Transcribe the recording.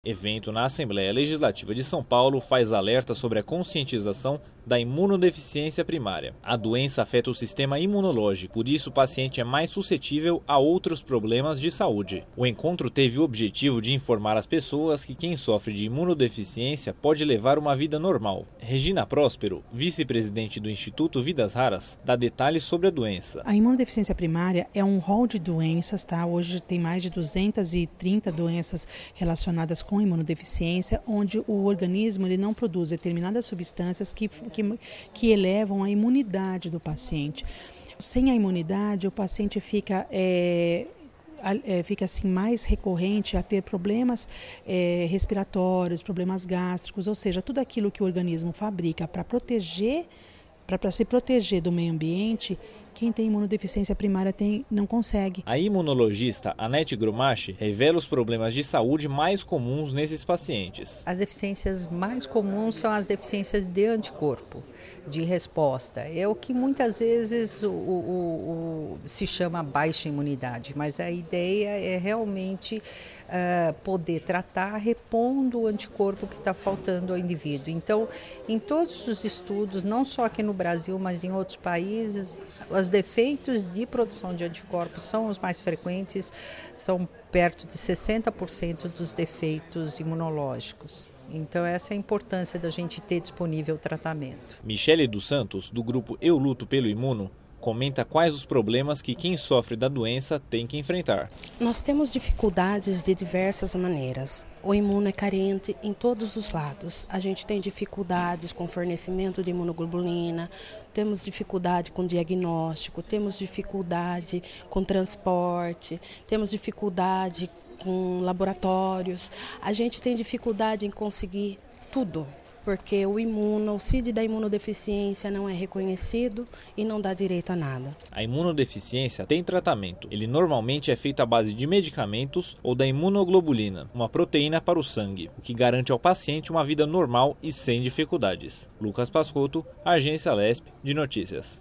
Evento na Assembleia Legislativa de São Paulo faz alerta sobre a conscientização da imunodeficiência primária. A doença afeta o sistema imunológico, por isso o paciente é mais suscetível a outros problemas de saúde. O encontro teve o objetivo de informar as pessoas que quem sofre de imunodeficiência pode levar uma vida normal. Regina Próspero, vice-presidente do Instituto Vidas Raras, dá detalhes sobre a doença. A imunodeficiência primária é um rol de doenças, tá? Hoje tem mais de 230 doenças relacionadas com imunodeficiência, onde o organismo ele não produz determinadas substâncias que elevam a imunidade do paciente. Sem a imunidade, o paciente fica assim, mais recorrente a ter problemas respiratórios, problemas gástricos, ou seja, tudo aquilo que o organismo fabrica para se proteger do meio ambiente, quem tem imunodeficiência primária não consegue. A imunologista Anete Grumachi revela os problemas de saúde mais comuns nesses pacientes. As deficiências mais comuns são as deficiências de anticorpo, de resposta. É o que muitas vezes se chama baixa imunidade, mas a ideia é realmente poder tratar repondo o anticorpo que está faltando ao indivíduo. Então, em todos os estudos, não só aqui no Brasil, mas em outros países, os defeitos de produção de anticorpos são os mais frequentes, são perto de 60% dos defeitos imunológicos. Então essa é a importância da gente ter disponível o tratamento. Michele dos Santos, do grupo Eu Luto pelo Imuno, comenta quais os problemas que quem sofre da doença tem que enfrentar. Nós temos dificuldades de diversas maneiras. O imuno é carente em todos os lados. A gente tem dificuldades com fornecimento de imunoglobulina, temos dificuldade com diagnóstico, temos dificuldade com transporte, temos dificuldade com laboratórios. A gente tem dificuldade em conseguir tudo, porque o CID da imunodeficiência não é reconhecido e não dá direito a nada. A imunodeficiência tem tratamento. Ele normalmente é feito à base de medicamentos ou da imunoglobulina, uma proteína para o sangue, o que garante ao paciente uma vida normal e sem dificuldades. Lucas Pascotto, Agência LESP de Notícias.